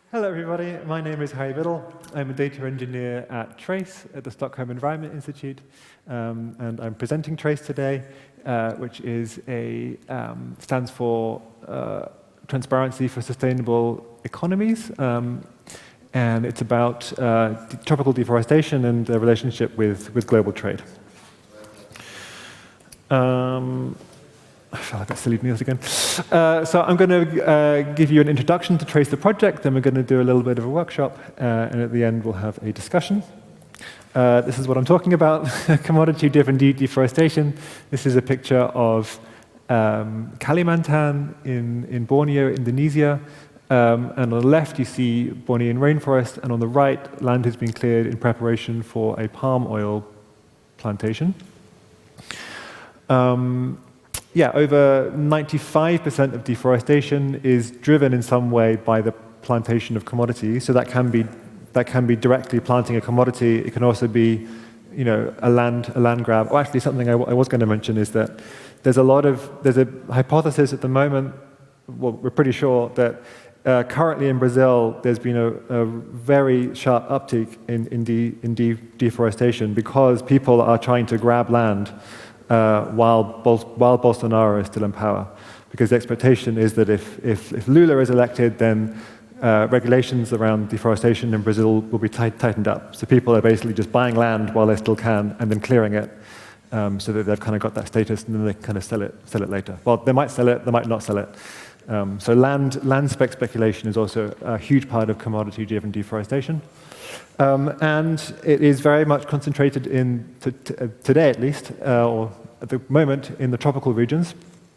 Hello, everybody. My name is Harry Biddle. I'm a data engineer at Trace at the Stockholm Environment Institute, and I'm presenting Trace today, which is stands for Transparency for Sustainable Economies, and it's about tropical deforestation and the relationship with global trade. I feel like I silly news again. So I'm going to give you an introduction to Trace the project, then we're going to do a little bit of a workshop, and at the end we'll have a discussion. This is what I'm talking about, commodity-driven deforestation. This is a picture of Kalimantan in Borneo, Indonesia. And on the left you see Bornean rainforest, and on the right land has been cleared in preparation for a palm oil plantation. Over 95% of deforestation is driven in some way by the plantation of commodities. So that can be directly planting a commodity. It can also be, a land grab. Or actually, something I was going to mention is that there's a hypothesis at the moment. Well, we're pretty sure that currently in Brazil there's been a very sharp uptick in deforestation because people are trying to grab land. While Bolsonaro is still in power, because the expectation is that if Lula is elected, then regulations around deforestation in Brazil will be tightened up. So people are basically just buying land while they still can, and then clearing it, so that they've kind of got that status, and then they kind of sell it later. Well, they might sell it, they might not sell it. So land speculation is also a huge part of commodity-driven deforestation. And it is very much concentrated today at least, or at the moment, in the tropical regions.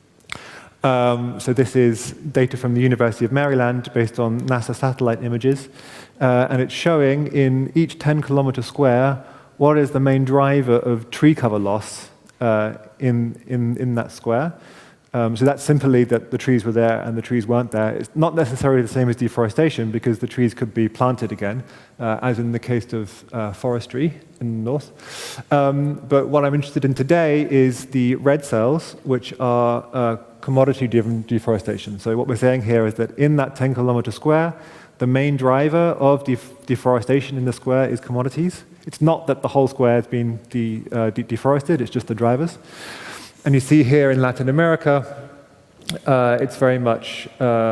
So this is data from the University of Maryland based on NASA satellite images. And it's showing in each 10-kilometer square what is the main driver of tree cover loss in that square. So that's simply that the trees were there and the trees weren't there. It's not necessarily the same as deforestation because the trees could be planted again, as in the case of forestry in the north. But what I'm interested in today is the red cells, which are commodity-driven deforestation. So what we're saying here is that in that 10-kilometer square, the main driver of deforestation in the square is commodities. It's not that the whole square has been deforested, it's just the drivers. And you see here in Latin America, it's very much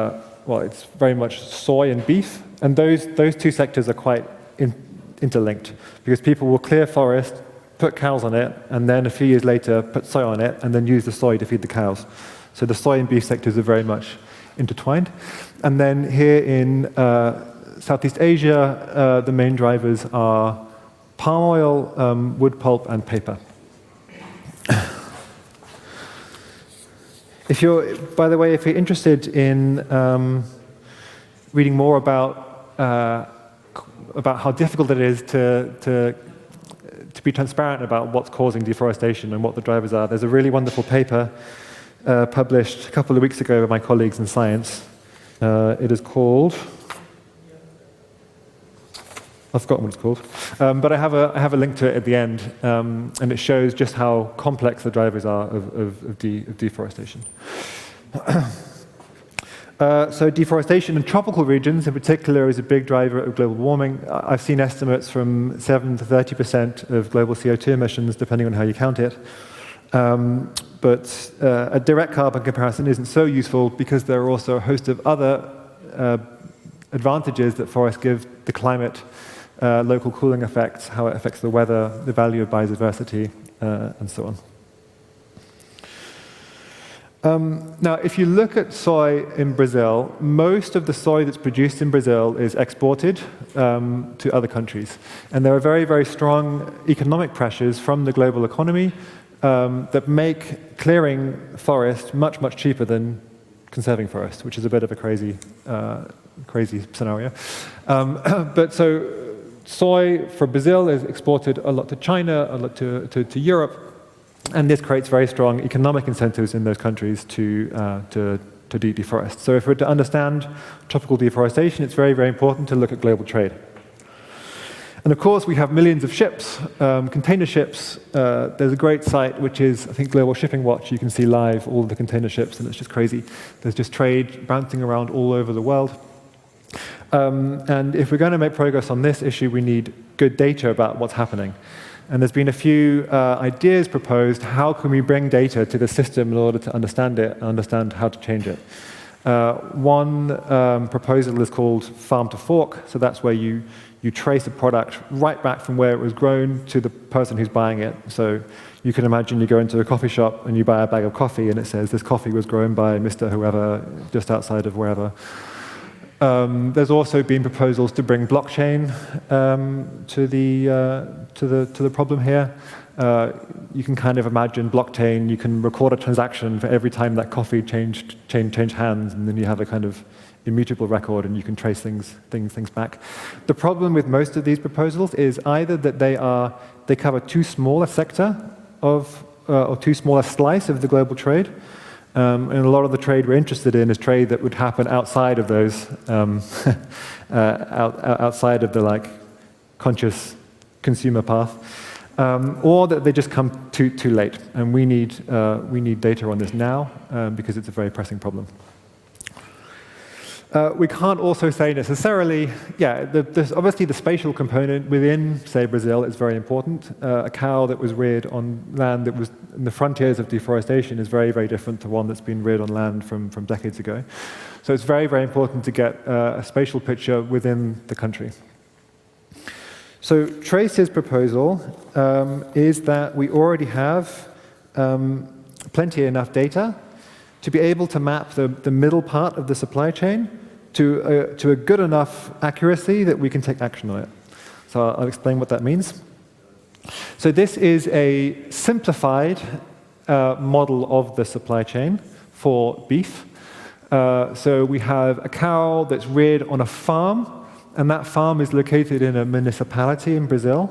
soy and beef, and those two sectors are quite interlinked because people will clear forest, put cows on it, and then a few years later put soy on it, and then use the soy to feed the cows. So the soy and beef sectors are very much intertwined. And then here in Southeast Asia, the main drivers are palm oil, wood pulp, and paper. By the way, if you're interested in reading more about how difficult it is to be transparent about what's causing deforestation and what the drivers are, there's a really wonderful paper published a couple of weeks ago by my colleagues in Science. It is called, I've forgotten what it's called, but I have a link to it at the end, and it shows just how complex the drivers are of deforestation. So deforestation in tropical regions in particular is a big driver of global warming. I've seen estimates from 7 to 30% of global CO2 emissions, depending on how you count it. But a direct carbon comparison isn't so useful because there are also a host of other advantages that forests give the climate, local cooling effects, how it affects the weather, the value of biodiversity, and so on. Now, if you look at soy in Brazil, most of the soy that's produced in Brazil is exported to other countries. And there are very, very strong economic pressures from the global economy that make clearing forest much, much cheaper than conserving forest, which is a bit of a crazy scenario. But so soy for Brazil is exported a lot to China, a lot to Europe, and this creates very strong economic incentives in those countries to deforest. So if we're to understand tropical deforestation, it's very, very important to look at global trade. And of course, we have millions of ships, container ships. There's a great site, which is, I think, Global Shipping Watch. You can see live all of the container ships, and it's just crazy. There's just trade bouncing around all over the world. And if we're going to make progress on this issue, we need good data about what's happening. And there's been a few ideas proposed. How can we bring data to the system in order to understand it and understand how to change it? One proposal is called farm to fork. So that's where you trace a product right back from where it was grown to the person who's buying it. So you can imagine you go into a coffee shop and you buy a bag of coffee and it says this coffee was grown by Mr. Whoever just outside of wherever. There's also been proposals to bring blockchain to the problem here. You can kind of imagine blockchain. You can record a transaction for every time that coffee changed hands, and then you have a kind of immutable record, and you can trace things back. The problem with most of these proposals is either that they cover too small a sector of or too small a slice of the global trade. And a lot of the trade we're interested in is trade that would happen outside of those, outside of the conscious consumer path, or that they just come too late. And we need data on this now because it's a very pressing problem. We can't also say necessarily, there's obviously the spatial component within, say, Brazil is very important. A cow that was reared on land that was in the frontiers of deforestation is very, very different to one that's been reared on land from decades ago. So it's very, very important to get a spatial picture within the country. So Trace's proposal is that we already have plenty enough data to be able to map the middle part of the supply chain to a good enough accuracy that we can take action on it. So I'll explain what that means. So this is a simplified model of the supply chain for beef. So we have a cow that's reared on a farm, and that farm is located in a municipality in Brazil.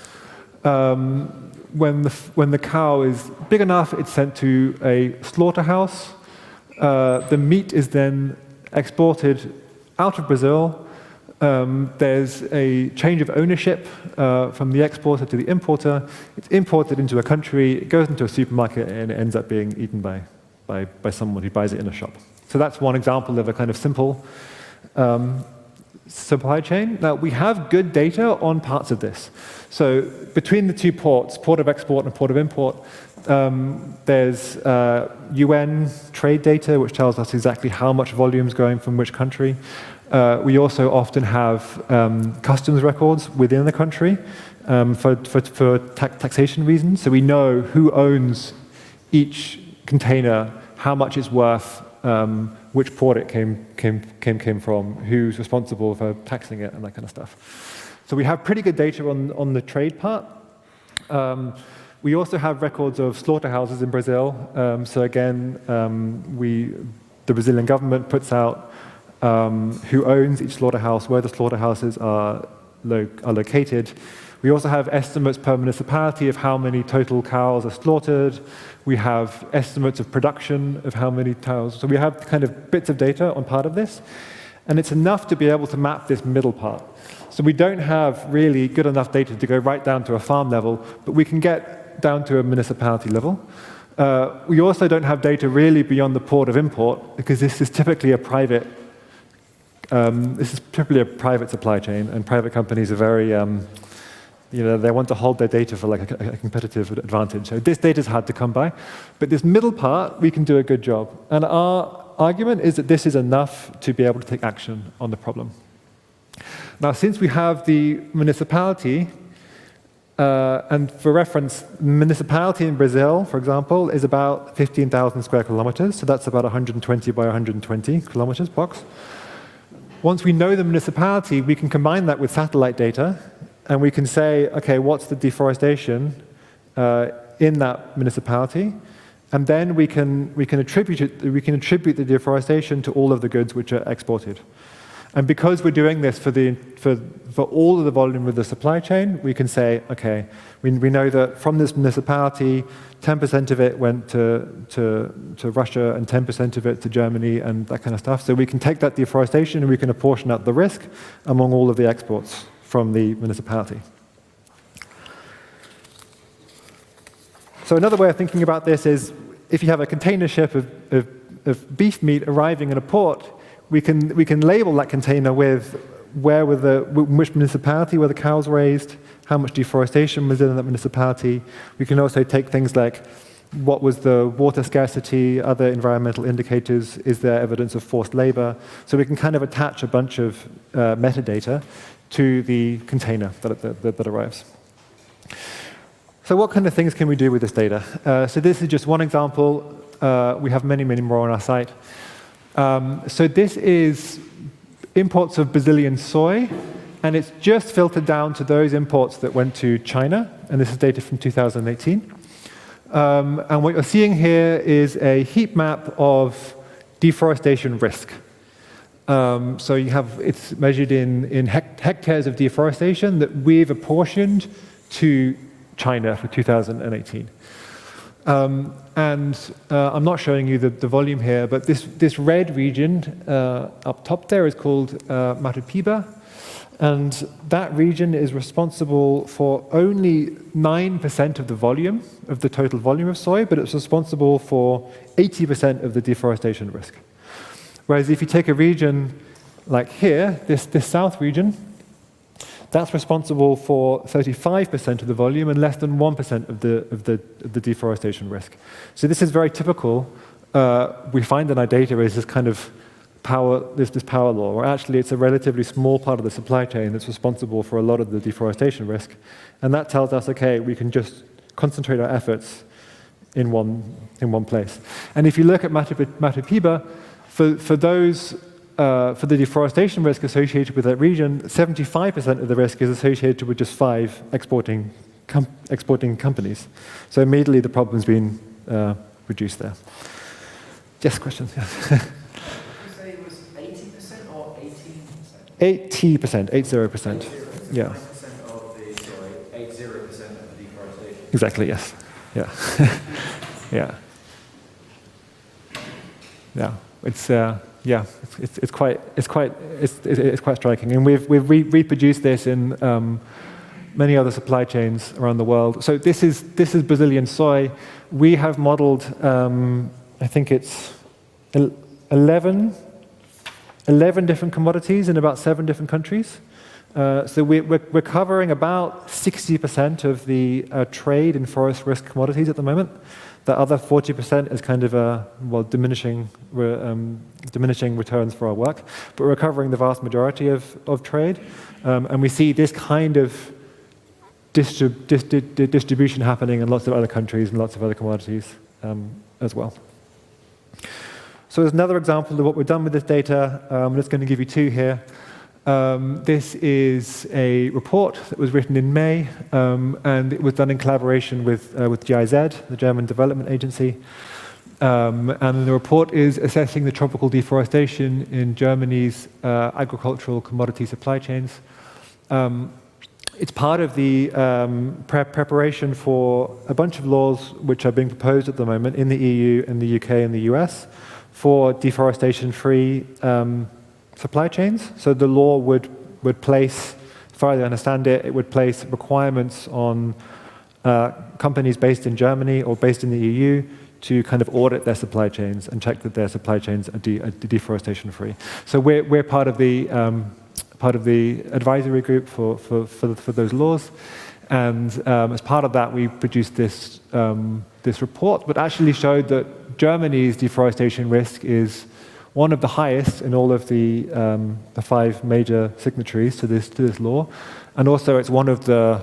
When the cow is big enough, it's sent to a slaughterhouse. The meat is then exported out of Brazil. There's a change of ownership from the exporter to the importer. It's imported into a country, it goes into a supermarket, and it ends up being eaten by someone who buys it in a shop. So that's one example of a kind of simple supply chain. Now, we have good data on parts of this. So between the two ports, port of export and port of import, there's UN trade data, which tells us exactly how much volume is going from which country. We also often have customs records within the country for taxation reasons. So we know who owns each container, how much it's worth, which port it came from, who's responsible for taxing it, and that kind of stuff. So we have pretty good data on the trade part. We also have records of slaughterhouses in Brazil. So again, the Brazilian government puts out who owns each slaughterhouse, where the slaughterhouses are located. We also have estimates per municipality of how many total cows are slaughtered. We have estimates of production of how many cows. So we have kind of bits of data on part of this. And it's enough to be able to map this middle part. So we don't have really good enough data to go right down to a farm level, but we can get down to a municipality level. We also don't have data really beyond the port of import, because this is typically a private supply chain, and private companies are very, they want to hold their data for like a competitive advantage. So this data is hard to come by, but this middle part, we can do a good job. And our argument is that this is enough to be able to take action on the problem. Now, since we have the municipality, and for reference, municipality in Brazil, for example, is about 15,000 square kilometers, so that's about 120 by 120 kilometers box. Once we know the municipality, we can combine that with satellite data, and we can say, okay, what's the deforestation in that municipality? And then we can attribute the deforestation to all of the goods which are exported. And because we're doing this for all of the volume of the supply chain, we can say, okay, we know that from this municipality, 10% of it went to Russia and 10% of it to Germany and that kind of stuff. So we can take that deforestation and we can apportion out the risk among all of the exports from the municipality. So another way of thinking about this is, if you have a container ship of beef meat arriving in a port, we can label that container with which municipality were the cows raised, how much deforestation was in that municipality. We can also take things like what was the water scarcity, other environmental indicators, is there evidence of forced labor? So we can kind of attach a bunch of metadata to the container that arrives. So what kind of things can we do with this data? So this is just one example. We have many, many more on our site. So this is imports of Brazilian soy, and it's just filtered down to those imports that went to China, and this is data from 2018. And what you're seeing here is a heat map of deforestation risk. So you have, it's measured in hectares of deforestation that we've apportioned to China for 2018. I'm not showing you the volume here, but this red region up top there is called Mato Piba, and that region is responsible for only 9% of the volume, of the total volume of soy, but it's responsible for 80% of the deforestation risk. Whereas if you take a region like here, this south region, that's responsible for 35% of the volume and less than 1% of the deforestation risk. So this is very typical. We find in our data is this kind of this power law, where actually it's a relatively small part of the supply chain that's responsible for a lot of the deforestation risk. And that tells us, okay, we can just concentrate our efforts in one place. And if you look at Mato Piba, for the deforestation risk associated with that region, 75% of the risk is associated with just 5 exporting companies. So immediately the problem's been reduced there. Yes, questions? Yes. Did you say it was 80% or 18%? 80%, 80%. Yeah. 9% of the soy, 80% of the deforestation. Exactly, yes. Yeah. Yeah. Yeah. It's quite striking, and we've reproduced this in many other supply chains around the world. So this is Brazilian soy. We have modeled, I think it's 11 different commodities in about 7 different countries. So we're covering about 60% of the trade in forest risk commodities at the moment. The other 40% is kind of diminishing returns for our work, but we're covering the vast majority of trade, and we see this kind of distribution happening in lots of other countries and lots of other commodities as well. So there's another example of what we've done with this data. I'm just going to give you 2 here. This is a report that was written in May, and it was done in collaboration with GIZ, the German Development Agency. And the report is assessing the tropical deforestation in Germany's agricultural commodity supply chains. It's part of the preparation for a bunch of laws which are being proposed at the moment in the EU, in the UK, and the US for deforestation-free supply chains. So the law would place, as far as I understand it, it would place requirements on companies based in Germany or based in the EU to kind of audit their supply chains and check that their supply chains are deforestation-free. So we're part of the advisory group for those laws, and as part of that, we produced this report, but actually showed that Germany's deforestation risk is one of the highest in all of the 5 major signatories to this law, and also it's one of the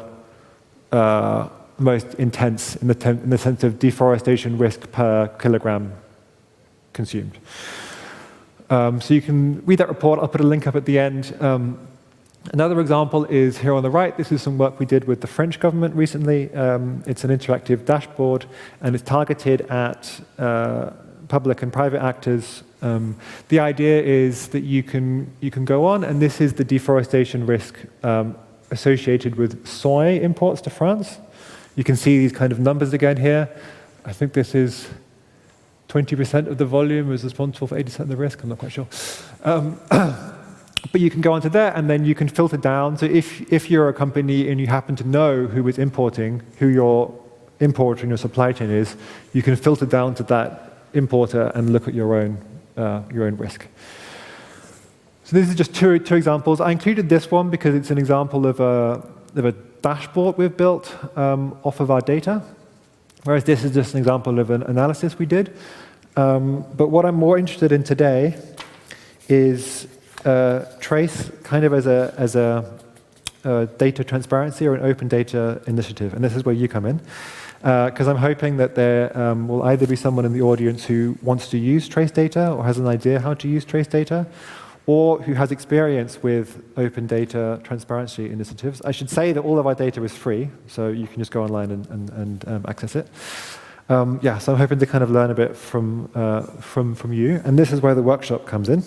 most intense in the sense of deforestation risk per kilogram consumed. So you can read that report. I'll put a link up at the end. Another example is here on the right. This is some work we did with the French government recently. It's an interactive dashboard, and it's targeted at public and private actors. The idea is that you can go on, and this is the deforestation risk associated with soy imports to France. You can see these kind of numbers again here. I think this is 20% of the volume is responsible for 80% of the risk. I'm not quite sure. But you can go onto there, and then you can filter down. So if you're a company and you happen to know who is importing, who your importer in your supply chain is, you can filter down to that importer and look at your own risk. So this is just two examples. I included this one because it's an example of a dashboard we've built off of our data, whereas this is just an example of an analysis we did. But what I'm more interested in today is Trace kind of as a data transparency or an open data initiative. And this is where you come in. Because I'm hoping that there will either be someone in the audience who wants to use Trace data or has an idea how to use Trace data, or who has experience with open data transparency initiatives. I should say that all of our data is free, so you can just go online and access it. Yeah, so I'm hoping to kind of learn a bit from you, and this is where the workshop comes in.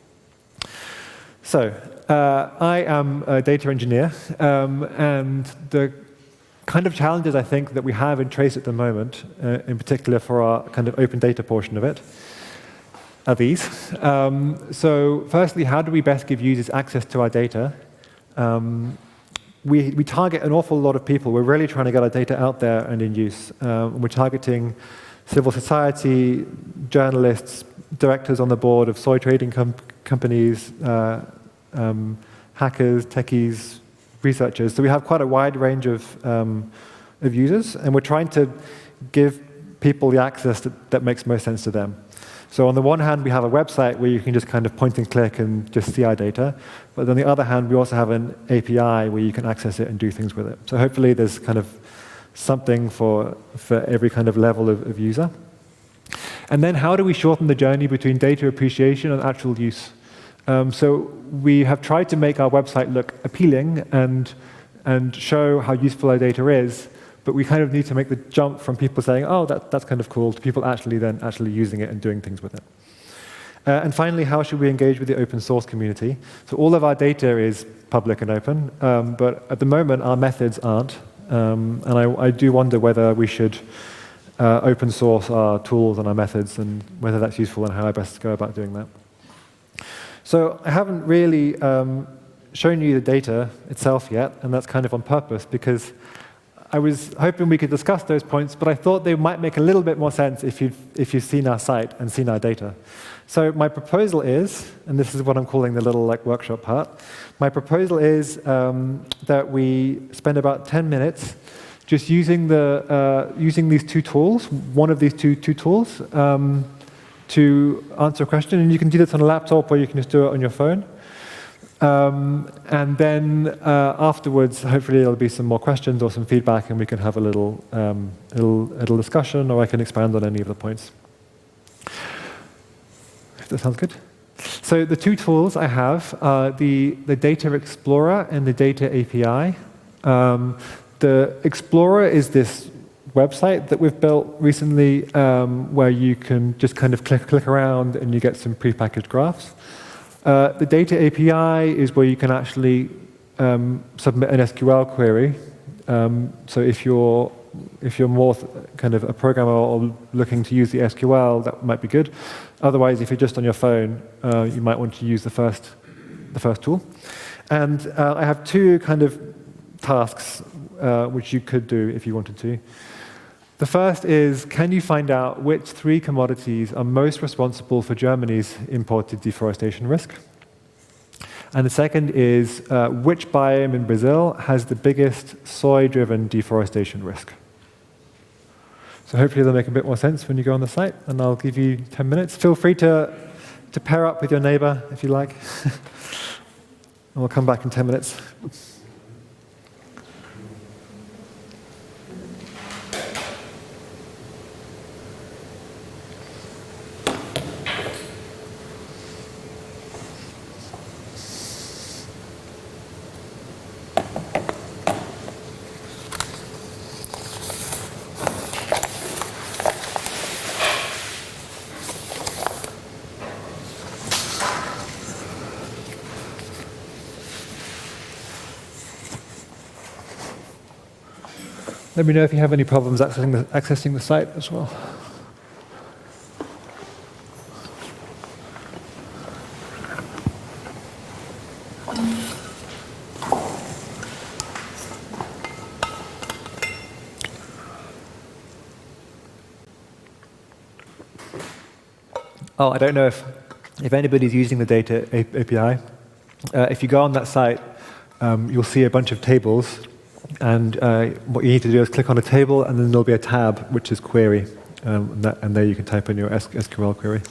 So I am a data engineer, and the kind of challenges I think that we have in Trace at the moment, in particular for our kind of open data portion of it, are these. So firstly, how do we best give users access to our data? We target an awful lot of people. We're really trying to get our data out there and in use. We're targeting civil society, journalists, directors on the board of soy trading companies, hackers, techies, researchers. So we have quite a wide range of users, and we're trying to give people the access that makes most sense to them. So on the one hand, we have a website where you can just kind of point and click and just see our data. But on the other hand, we also have an API where you can access it and do things with it. So hopefully there's kind of something for every kind of level of user. And then how do we shorten the journey between data appreciation and actual use? So we have tried to make our website look appealing and show how useful our data is, but we kind of need to make the jump from people saying, oh, that's kind of cool, to people actually using it and doing things with it. And finally, how should we engage with the open source community? So all of our data is public and open, but at the moment our methods aren't. And I do wonder whether we should open source our tools and our methods, and whether that's useful and how I best go about doing that. So I haven't really shown you the data itself yet, and that's kind of on purpose, because I was hoping we could discuss those points, but I thought they might make a little bit more sense if you've seen our site and seen our data. So my proposal is, and this is what I'm calling the little workshop part, my proposal is that we spend about 10 minutes just using these two tools, one of these two tools, to answer a question. And you can do this on a laptop, or you can just do it on your phone. And then afterwards, hopefully there'll be some more questions or some feedback, and we can have a little discussion, or I can expand on any of the points. If that sounds good. So the two tools I have are the Data Explorer and the Data API. The Explorer is this website that we've built recently, where you can just kind of click around and you get some prepackaged graphs. The Data API is where you can actually submit an SQL query. So if you're more kind of a programmer or looking to use the SQL, that might be good. Otherwise, if you're just on your phone, you might want to use the first tool. And I have two kind of tasks which you could do if you wanted to. The first is, can you find out which 3 commodities are most responsible for Germany's imported deforestation risk? And the second is, which biome in Brazil has the biggest soy-driven deforestation risk? So hopefully they'll make a bit more sense when you go on the site, and I'll give you 10 minutes. Feel free to pair up with your neighbor if you like. And we'll come back in 10 minutes. Let me know if you have any problems accessing the site as well. Oh, I don't know if anybody's using the data API, if you go on that site, you'll see a bunch of tables, and what you need to do is click on a table, and then there'll be a tab which is query, and there you can type in your SQL query.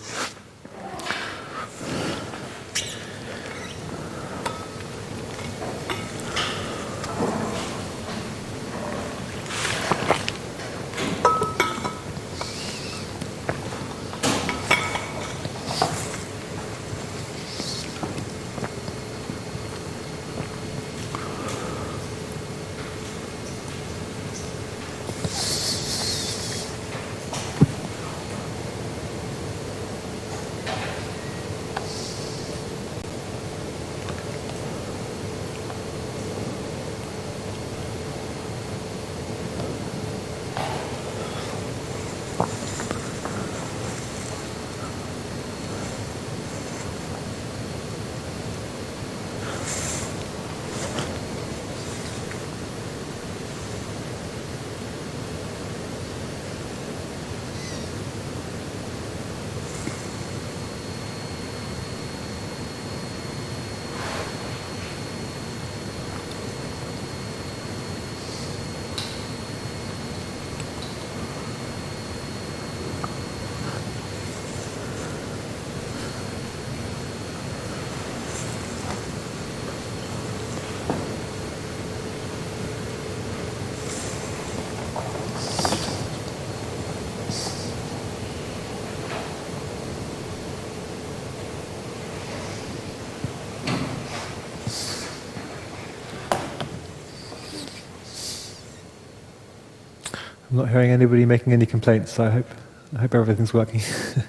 I'm not hearing anybody making any complaints, so I hope everything's working.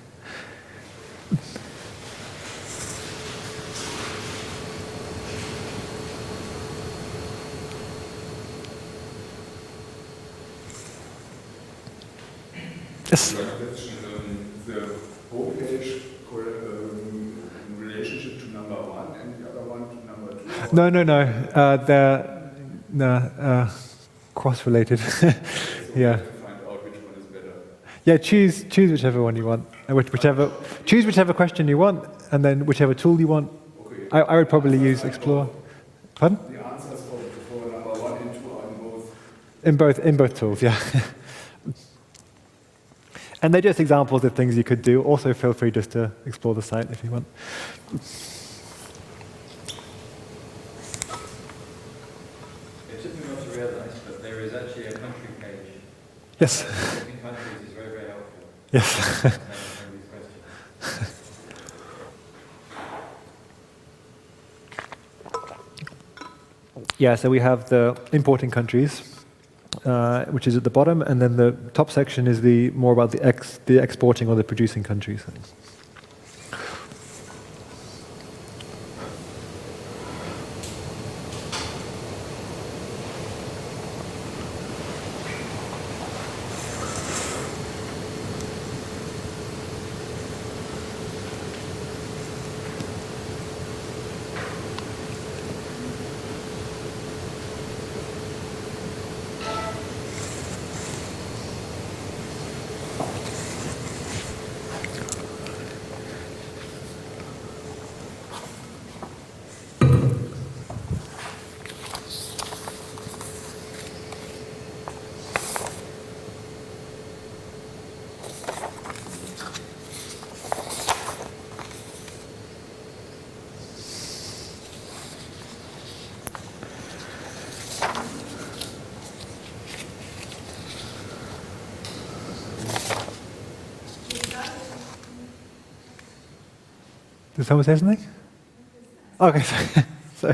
Yes. The homepage in relationship to number one and the other one to number two? They're cross-related. Yeah. To find out which one is better. Yeah, choose whichever one you want. Choose whichever question you want, and then whichever tool you want. Okay. I would probably use Explore. Pardon? The answers for number one and two are in both? In both tools, yeah. And they're just examples of things you could do. Also, feel free just to explore the site if you want. It took me not to realize, but there is actually a country page. Yes. Picking countries is very, very helpful. Yes. Answering these questions. Yeah, so we have the importing countries, which is at the bottom, and then the top section is more about the exporting or the producing countries. Did someone say something? Okay, sorry.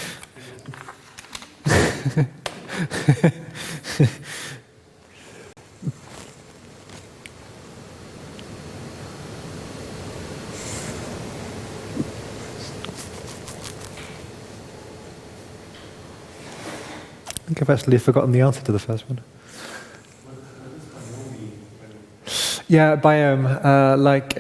I think I've actually forgotten the answer to the first one. Yeah, biome, like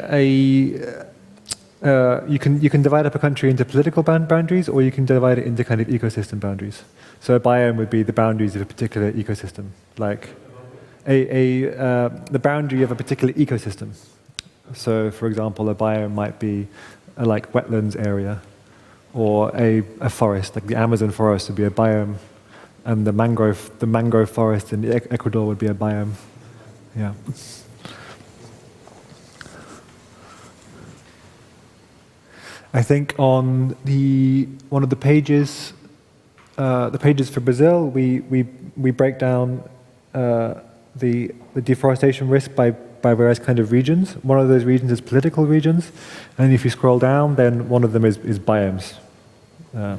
you can divide up a country into political boundaries, or you can divide it into kind of ecosystem boundaries. So a biome would be the boundaries of a particular ecosystem, like the boundary of a particular ecosystem. So, for example, a biome might be a like wetlands area, or a forest, like the Amazon forest would be a biome, and the mangrove forest in Ecuador would be a biome. Yeah. I think on one of the pages for Brazil, we break down the deforestation risk by various kind of regions. One of those regions is political regions, and if you scroll down, then one of them is biomes. Yeah.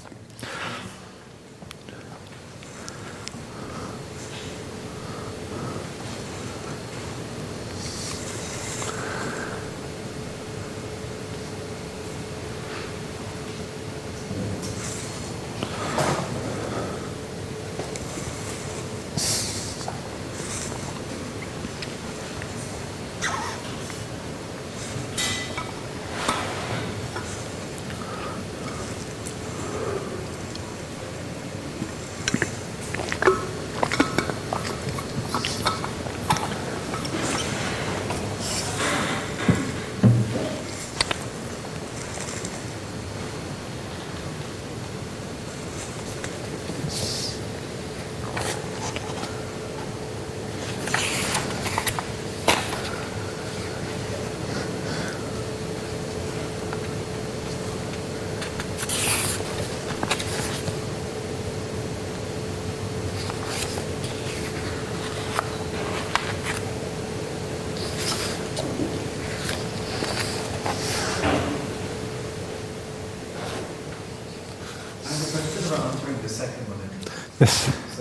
The second one. Yes. So,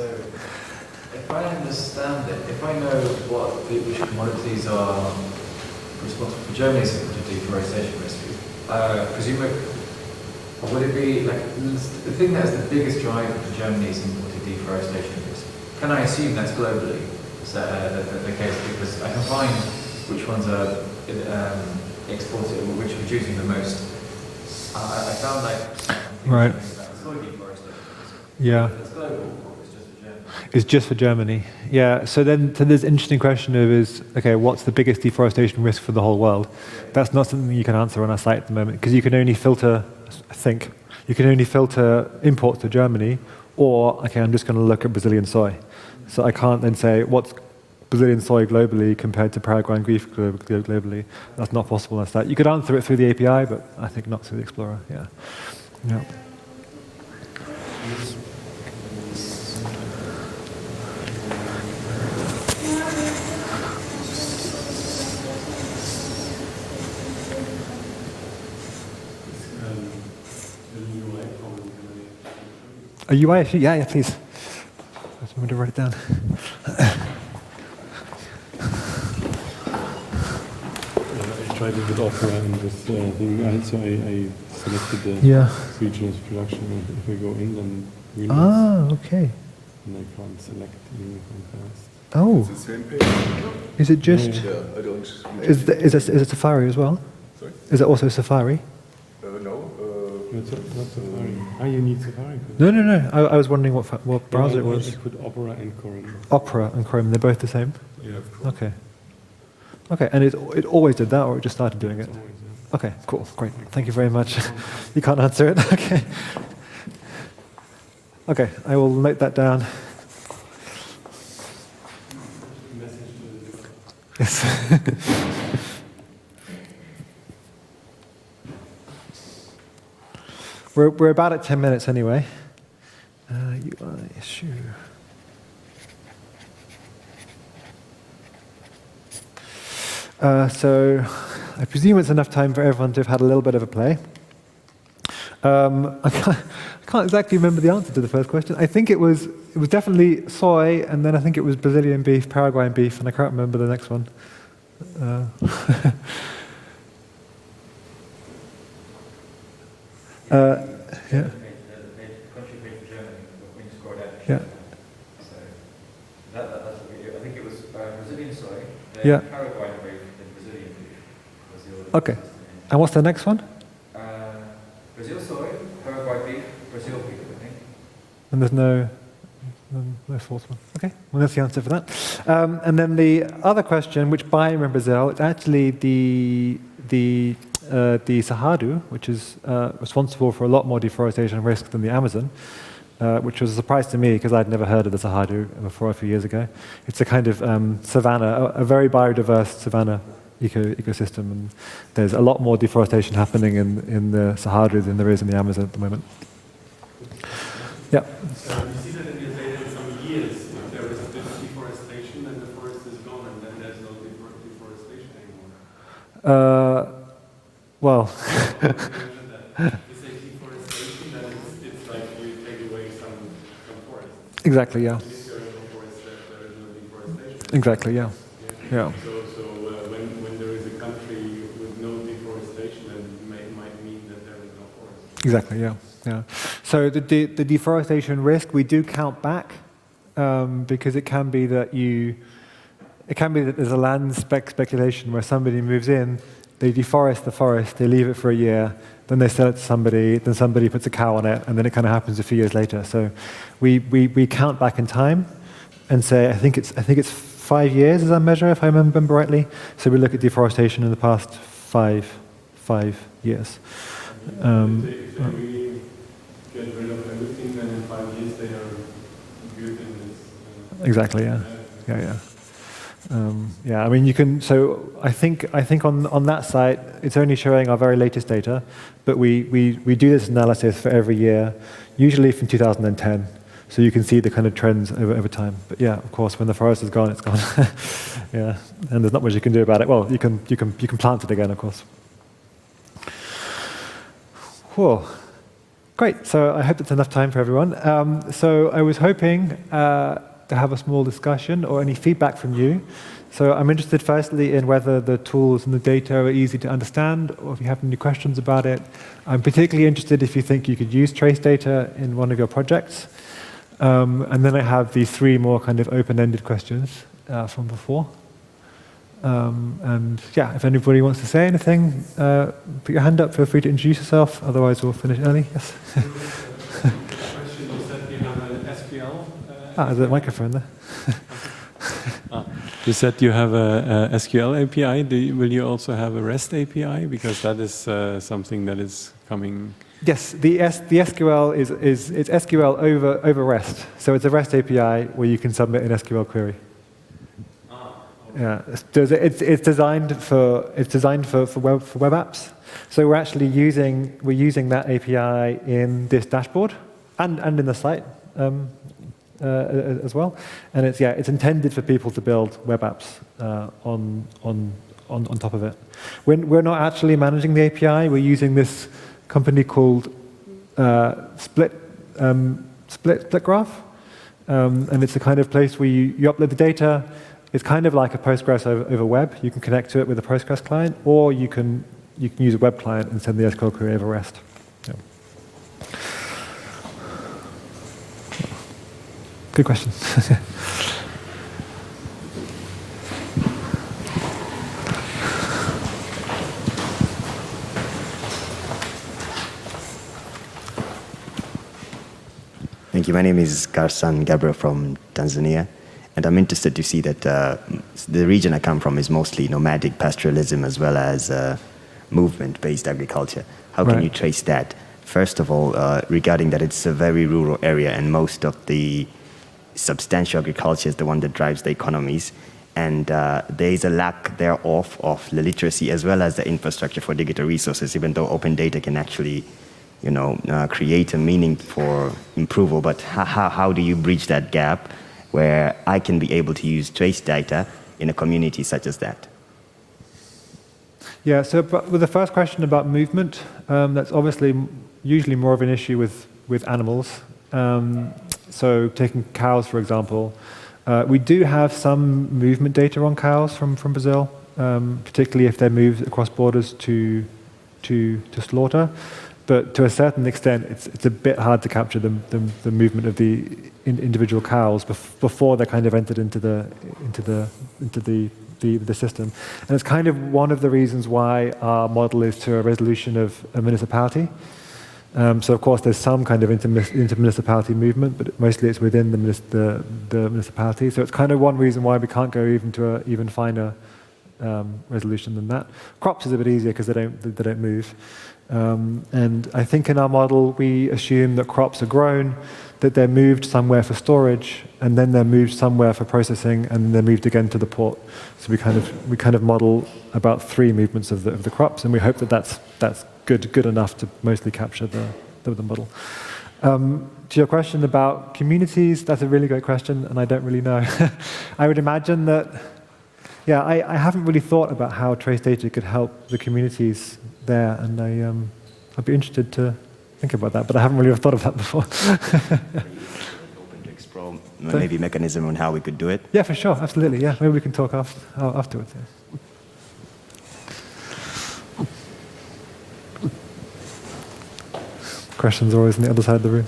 if I understand it, if I know which commodities are responsible for Germany's deforestation risk, presumably, would it be like the thing that is the biggest driver for Germany's imported deforestation risk? Can I assume that's globally the case? Because I can find which ones are exported or which are producing the most. I found like Right. soy deforestation. Yeah. It's global, or it's just for Germany? It's just for Germany. Yeah. So there's an interesting question of okay, what's the biggest deforestation risk for the whole world? That's not something you can answer on our site at the moment because you can only filter. You can only filter imports to Germany, or okay, I'm just going to look at Brazilian soy. So I can't then say what's Brazilian soy globally compared to Paraguayan beef globally. That's not possible. That's that. You could answer it through the API, but I think not through the Explorer. Yeah. Yeah. A UI issue? Yeah, please. I just want to write it down. I tried it with Opera and this thing. So I selected the regional production. If we go in, then we Okay. and I can't select uniform fast. Oh, It's the same page. is it just? Yeah, I don't. Is it Safari as well? Sorry? Is it also Safari? No. Not Safari. You need Safari. No. I was wondering what browser it I was. put Opera and Chrome. Opera and Chrome, they're both the same? Yeah, Okay. Okay, and it always did that, or it just started doing it? always, Okay, cool, great. Thank you very much. You can't answer it? Okay. Okay, I will note that down. Yes. We're about at 10 minutes anyway. UI issue. So I presume it's enough time for everyone to have had a little bit of a play. I can't exactly remember the answer to the first question. I think it was definitely soy, and then I think it was Brazilian beef, Paraguayan beef, and I can't remember the next one. Yeah. Country page for Germany, when you scroll down. Yeah. So that's what we do. I think it was Brazilian soy, then Yeah. Paraguayan beef, then Brazilian beef. Was the order. Okay. And what's the next one? Brazil soy, Paraguay beef, Brazil beef, I think. And there's no. the fourth one. Okay, well, that's the answer for that. And then the other question, which biome in Brazil, it's actually the Cerrado, which is responsible for a lot more deforestation risk than the Amazon, which was a surprise to me because I'd never heard of the Cerrado before a few years ago. It's a kind of savanna, a very biodiverse savanna ecosystem, and there's a lot more deforestation happening in the Cerrado than there is in the Amazon at the moment. Yeah. You see that in your data in some years, if there is deforestation, then the forest is gone, and then there's no deforestation anymore. Well, You say deforestation, then it's like you take away some forest. exactly, yeah. If there is no forest, there is no deforestation. Exactly, yeah. Yeah. So when there is a country with no deforestation, then it might mean that there is no forest. Exactly, yeah. Yeah. So the deforestation risk, we do count back because it can be that there's a land speculation where somebody moves in, they deforest the forest, they leave it for a year, then they sell it to somebody, then somebody puts a cow on it, and then it kind of happens a few years later. So we count back in time and say, I think it's 5 years as our measure, if I remember rightly. So we look at deforestation in the past five years. If they really get rid of everything, then in 5 years they are good in this. Exactly, yeah. Yeah, I mean, you can. So I think on that site, it's only showing our very latest data, but we do this analysis for every year, usually from 2010. So you can see the kind of trends over time. But yeah, of course, when the forest is gone, it's gone. Yeah, and there's not much you can do about it. Well, you can plant it again, of course. Cool. Great. So I hope that's enough time for everyone. So I was hoping to have a small discussion or any feedback from you. So I'm interested firstly in whether the tools and the data are easy to understand, or if you have any questions about it. I'm particularly interested if you think you could use trace data in one of your projects. And then I have these 3 more kind of open-ended questions from before. And yeah, if anybody wants to say anything, put your hand up, feel free to introduce yourself, otherwise we'll finish early. Yes. Question is that you have an SQL. There's a microphone there. You said you have a SQL API. Will you also have a REST API? Because that is something that is coming. Yes, the SQL it's SQL over REST. So it's a REST API where you can submit an SQL query. Yeah, it's designed for web apps. So we're actually using that API in this dashboard and in the site as well. And it's intended for people to build web apps on top of it. We're not actually managing the API. We're using this company called Split Graph, and it's the kind of place where you upload the data. It's kind of like a Postgres over web. You can connect to it with a Postgres client, or you can use a web client and send the SQL query over REST. Yeah. Good question. Thank you. My name is Garsan Gabriel from Tanzania, and I'm interested to see that the region I come from is mostly nomadic pastoralism as well as movement-based agriculture. How can you trace that? First of all, regarding that it's a very rural area and most of the substantial agriculture is the one that drives the economies, and there is a lack thereof of the literacy as well as the infrastructure for digital resources, even though open data can actually create a meaning for improval. But how do you bridge that gap where I can be able to use trace data in a community such as that? Yeah, so with the first question about movement, that's obviously usually more of an issue with animals. So taking cows, for example, we do have some movement data on cows from Brazil, particularly if they're moved across borders to slaughter. But to a certain extent, it's a bit hard to capture the movement of the individual cows before they're kind of entered into the system. And it's kind of one of the reasons why our model is to a resolution of a municipality. So of course there's some kind of inter-municipality movement, but mostly it's within the municipality. So it's kind of one reason why we can't go even to an even finer resolution than that. Crops is a bit easier because they don't move. And I think in our model we assume that crops are grown, that they're moved somewhere for storage, and then they're moved somewhere for processing, and they're moved again to the port. So we kind of model about 3 movements of the crops, and we hope that that's good enough to mostly capture the model. To your question about communities, that's a really great question, and I don't really know. I would imagine that, yeah, I haven't really thought about how trace data could help the communities there, and I'd be interested to think about that, but I haven't really thought of that before. Open to explore maybe mechanism on how we could do it. Yeah, for sure, absolutely. Yeah, maybe we can talk afterwards. Yeah. Questions are always on the other side of the room.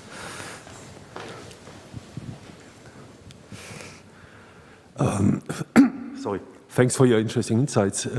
Sorry. Thanks for your interesting insights.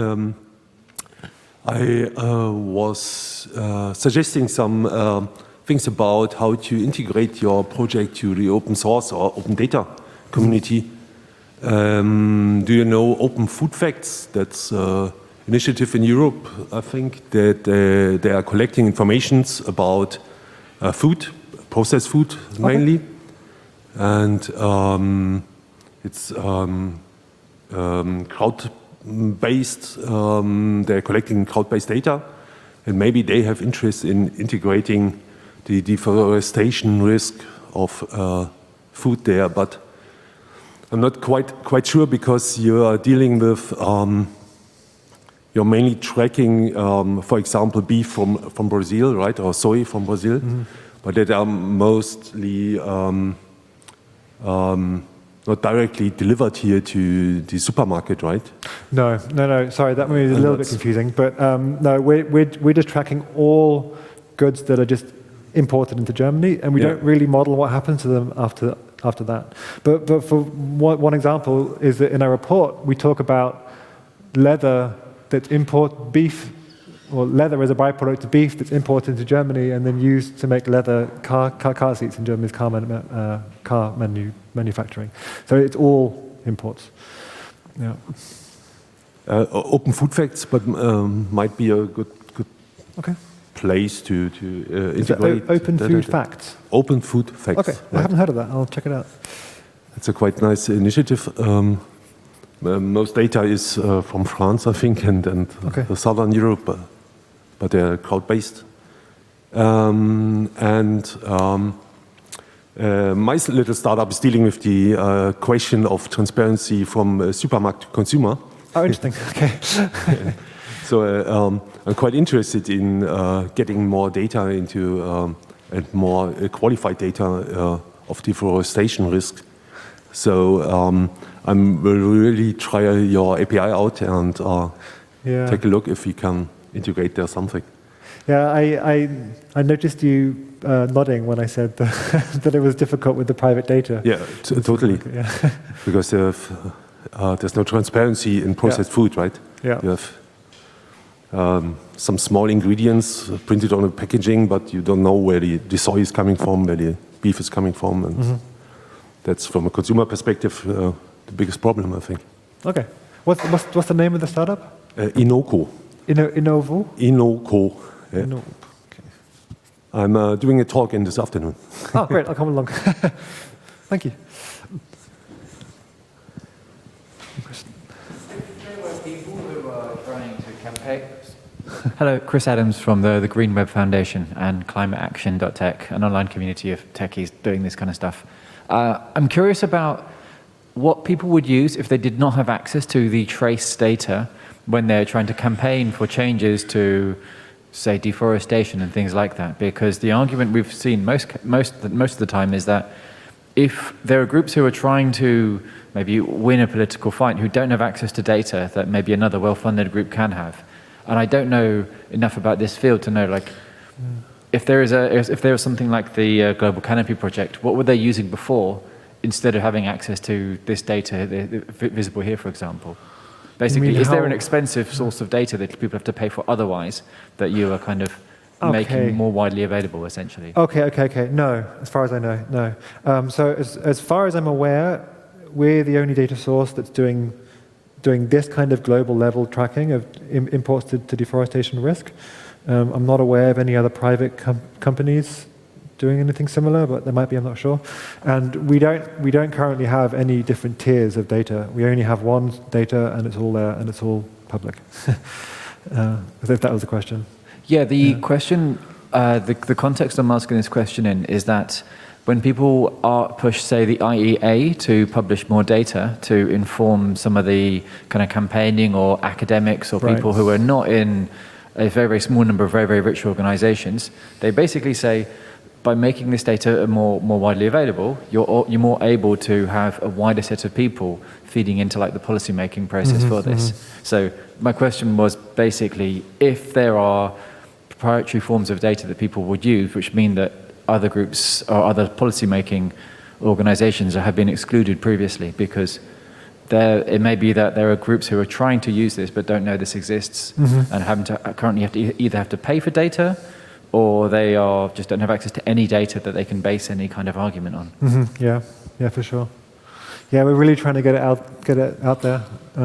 I was suggesting some things about how to integrate your project to the open source or open data community. Do you know Open Food Facts? That's an initiative in Europe, I think, that they are collecting informations about food, processed food mainly. And it's crowd-based, they're collecting crowd-based data, and maybe they have interest in integrating the deforestation risk of food there, but I'm not quite sure because you are dealing with, you're mainly tracking, for example, beef from Brazil, right, or soy from Brazil, but that are mostly not directly delivered here to the supermarket, right? No. Sorry, that maybe is a little bit confusing. But no, we're just tracking all goods that are just imported into Germany, and we don't really model what happens to them after that. But for one example is that in our report we talk about leather that's beef, or leather as a byproduct of beef that's imported into Germany and then used to make leather car seats in Germany's car manufacturing. So it's all imports. Yeah. Open Food Facts, but might be a good place to integrate. Open Food Facts? Open Food Facts. Okay, I haven't heard of that. I'll check it out. It's a quite nice initiative. Most data is from France, I think, and Southern Europe, but they're cloud-based. My little startup is dealing with the question of transparency from supermarket to consumer. Oh, interesting. Okay. So I'm quite interested in getting more data into and more qualified data of deforestation risk. So I will really try your API out and take a look if we can integrate there something. Yeah, I noticed you nodding when I said that it was difficult with the private data. Yeah, totally. Yeah. Because there's no transparency in processed food, right? Yeah. You have some small ingredients printed on the packaging, but you don't know where the soy is coming from, where the beef is coming from, and that's from a consumer perspective the biggest problem, I think. Okay. What's the name of the startup? Inoco. Inovo? Inoco. Yeah. Okay. I'm doing a talk in this afternoon. Oh, great. I'll come along. Thank you. There were people who are trying to campaign. Hello, Chris Adams from the Green Web Foundation and ClimateAction.tech, an online community of techies doing this kind of stuff. I'm curious about what people would use if they did not have access to the trace data when they're trying to campaign for changes to, say, deforestation and things like that. Because the argument we've seen most of the time is that if there are groups who are trying to maybe win a political fight who don't have access to data that maybe another well-funded group can have, and I don't know enough about this field to know, like, if there is something like the Global Canopy project, what were they using before instead of having access to this data visible here, for example? Basically, is there an expensive source of data that people have to pay for otherwise that you are kind of making more widely available, essentially? Okay. No, as far as I know, no. So as far as I'm aware, we're the only data source that's doing this kind of global level tracking of imports to deforestation risk. I'm not aware of any other private companies doing anything similar, but there might be, I'm not sure. And we don't currently have any different tiers of data. We only have one data, and it's all there, and it's all public. If that was the question. Yeah, the question, the context I'm asking this question in is that when people push, say, the IEA to publish more data to inform some of the kind of campaigning or academics or people who are not in a very, very small number of very, very rich organizations, they basically say, by making this data more widely available, you're more able to have a wider set of people feeding into like the policy making process for this. So my question was basically, if there are proprietary forms of data that people would use, which mean that other groups or other policy making organizations have been excluded previously, because it may be that there are groups who are trying to use this but don't know this exists and currently either have to pay for data, or they just don't have access to any data that they can base any kind of argument on. Yeah, for sure. Yeah, we're really trying to get it out there.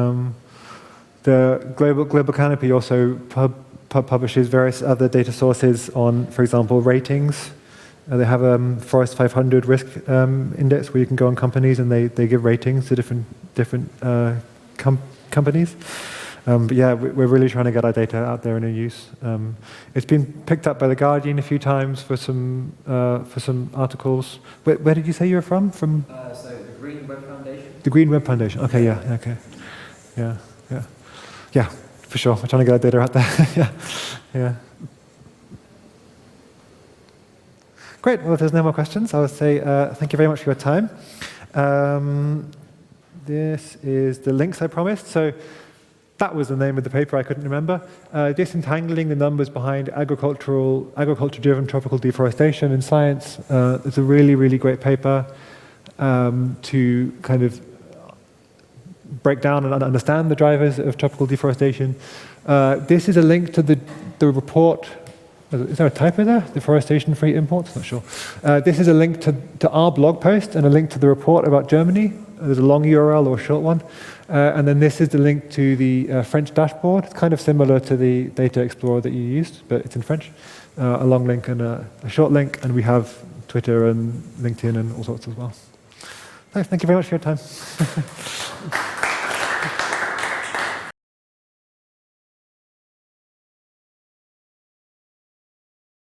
The Global Canopy also publishes various other data sources on, for example, ratings. They have a Forest 500 risk index where you can go on companies and they give ratings to different companies. But yeah, we're really trying to get our data out there and in use. It's been picked up by The Guardian a few times for some articles. Where did you say you were from? From So the Green Web Foundation? the Green Web Foundation. Okay, okay. Yeah, for sure. We're trying to get our data out there. yeah. Great. Well, if there's no more questions, I would say thank you very much for your time. This is the links I promised. So that was the name of the paper I couldn't remember. Disentangling the numbers behind agriculture-driven tropical deforestation in Science. It's a really, really great paper to kind of break down and understand the drivers of tropical deforestation. This is a link to the report. Is there a typo there? Deforestation-free imports? Not sure. This is a link to our blog post and a link to the report about Germany. There's a long URL or a short one. And then this is the link to the French dashboard. It's kind of similar to the Data Explorer that you used, but it's in French. A long link and a short link. And we have Twitter and LinkedIn and all sorts as well. Thank you very much for your time.